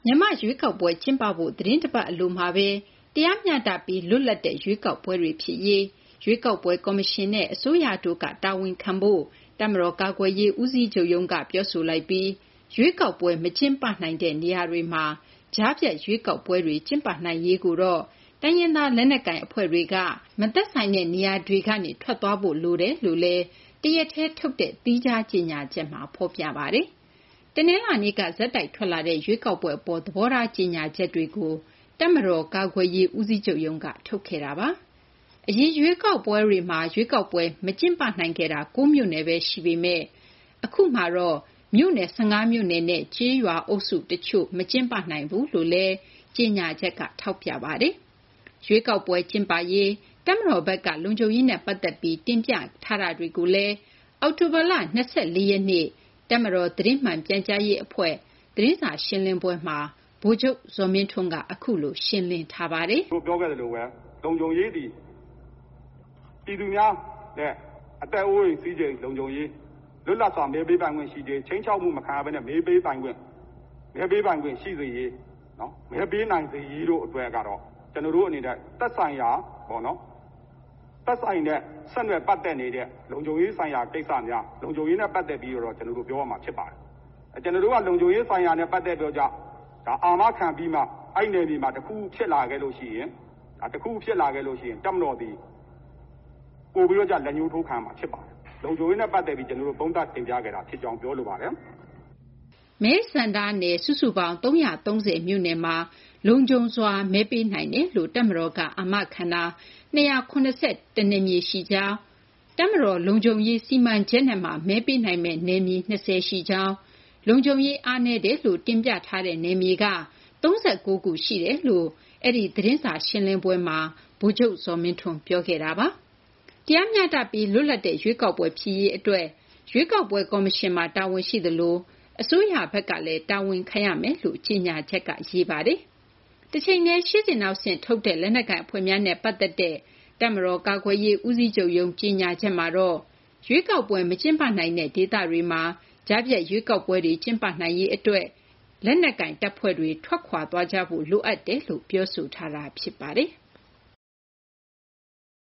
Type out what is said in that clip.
မြန်မာရွေးကောက်ပွဲကျင်းပဖို့သီတင်းတပတ်အလိုမှာပဲတရားမျှတပြီးလွတ်လပ်တဲ့ရွေးကောက်ပွဲတွေဖြစ်ရေးရွေးကောက်ပွဲကော်မရှင်နဲ့အစိုးရတို့ကတာဝန်ခံဖို့တပ်မတော်ကာကွယ်ရေးဦးစီးချုပ်ရုံးကပြောဆိုလိုက်ပြီးရွေးကောက်ပွဲမကျင်းပနိုင်တဲ့နေရာတွေမှာကြားဖြတ်ရွေးကောက်ပွဲတွေကျင်းပနိုင်ရေးကိုတော့တိုင်းရင်းသားလက်နက်ကိုင်အဖွဲ့တွေကမသက်ဆိုင်တဲ့နေရာတွေကနေထွက်သွားဖို့လိုတယ်လို့လည်းတရက်ထဲထုတ်တဲ့သီးခြားကြေညာချက်မှာဖော်ပြပါတယ်။တနင်္လာနေ့ကဇက်တိုက်ထွက်လာတဲ့ရွေးကောက်ပွဲအပေါ်သဘောထားကြေညာချက်တွေကိုတပ်မတော်ကာကွယ်ရေးဦးစီးချုပ်ရုံးကထုတ်ခဲ့တာပါ။အရင်ရွေးကောက်ပွဲတွေမှာရွေးကောက်ပွဲမကျင်းပနိုင်ခဲ့တာ9မြို့နယ်ပဲရှိပေမဲ့အခုမှတော့မြို့နယ်15မြို့နယ်နဲ့ကျေးရွာအုပ်စုတချို့မကျင်းပနိုင်ဘူးလို့လည်းကြေညာချက်ကထောက်ပြပါတယ်။ရွေးကောက်ပွဲကျင်းပရေးတပ်မတော်ဘက်ကလုံခြုံရေးနဲ့ပတ်သက်ပြီးတင်ပြထားတာတွေကိုလည်းအောက်တိုဘာလ24ရက်နေ့တပ်မတော်သတင်းမှန်ပြန်ကြားရေးအဖွဲ့သတင်းစာရှင်းလင်းပွဲမှာဗိုလ်ချုပ်ဇော်မင်းထွန်းကအခုလိုရှင်းလင်းထားပါတယ်။ပြောခဲ့သလိုပဲလုံခြုံရေးဒီပြည်သူများနဲ့အသက်အိုးအိမ်စီးစိမ်လုံခြုံရေးလွတ်လပ်စွာမဲပေးပိုင်ခွင့်ရှိတဲ့ချင်းချောက်မှုမခံရဘဲနဲ့မဲပေးပိုင်ခွင့်ရှိစေရေးနော်မဲပေးနိုင်စေရေးတို့အတွက်ကတော့ကျွန်တော်တို့အနေနဲ့သက်ဆိုင်ရာပေါ့နော်သက်ဆိုင်တဲ့ဆက်နွယ်ပတ်သက်နေတဲ့လုံခြုံရေးဆိုင်ရာကိစ္စများလုံခြုံရေးနဲ့ပတ်သက်ပြီးတော့ကျွန်တော်တို့ပြောရမှာဖြစ်ပါတယ်။ကျွန်တော်တို့ကလုံခြုံရေးဆိုင်ရာနဲ့ပတ်သက်ပြောကြဒါအာမခံပြီးမှအဲ့နယ်ဒီမှာတခုဖြစ်လာခဲ့လို့ရှိရင်တပ်မတော်ဒီပို့ပြီးတော့လက်ညှိုးထိုးခံမှာဖြစ်ပါတယ်။လုံခြုံရေးနဲ့ပတ်သက်ပြီးကျွန်တော်တို့သုံးသပ်တင်ပြခဲ့တာဖြစ်ကြောင်းပြောလိုပါတယ်။မဲဆန္ဒနယ်စုစုပေါင်း330မြို့နယ်မှာလုံခြုံစွာမဲပေးနိုင်တယ်လို့တပ်မတော်ကအာမခံတာ281နယ်မြေရှိကြောင်းတပ်မတော်လုံခြုံရေးစီမံချက်နဲ့မှမဲပေးနိုင်မဲ့နယ်မြေ20ရှိကြောင်းလုံခြုံရေးအားနည်းတယ်လို့တင်ပြထားတဲ့နယ်မြေက39ခုရှိတယ်လို့အဲ့ဒီသတင်းစာရှင်းလင်းပွဲမှာဗိုလ်ချုပ်ဇော်မင်းထွန်းပြောခဲ့တာပါ။တရားမျှတပြီးလွတ်လပ်တဲ့ရွေးကောက်ပွဲဖြစ်ရေးအတွက်ရွေးကောက်ပွဲကော်မရှင်မှာတာဝန်ရှိသလိုအစိုးရဘက်ကလည်းတာဝန်ခံရမယ်လို့ကြေညာချက်ကရေးပါတယ်။တစ်ချိန်တည်းရှေ့စဉ်နောက်ဆင့်ထုတ်တဲ့လက်နက်ကိုင်အဖွဲ့များနဲ့ပတ်သက်တဲ့တပ်မတော်ကာကွယ်ရေးဦးစီးချုပ်ရုံးကြေညာချက်မှာတော့ရွေးကောက်ပွဲမကျင်းပနိုင်တဲ့ဒေသတွေမှာကြားဖြတ်ရွေးကောက်ပွဲတွေကျင်းပနိုင်ရေးအတွက်လက်နက်ကိုင်တပ်ဖွဲ့တွေထွက်ခွာသွားကြဖို့လိုအပ်တယ်လို့ပြောဆိုထားတာဖြစ်ပါတယ်။